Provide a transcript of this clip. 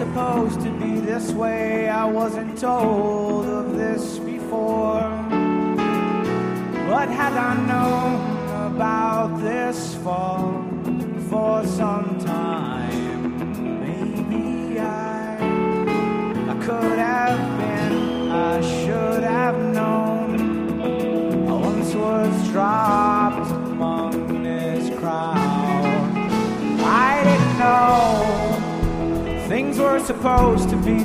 supposed to be this way. I wasn't told of this before. But had I known about this fall for some time, maybe I could have been, I should have known. I once was dropped among this crowd. I didn't know things were supposed to be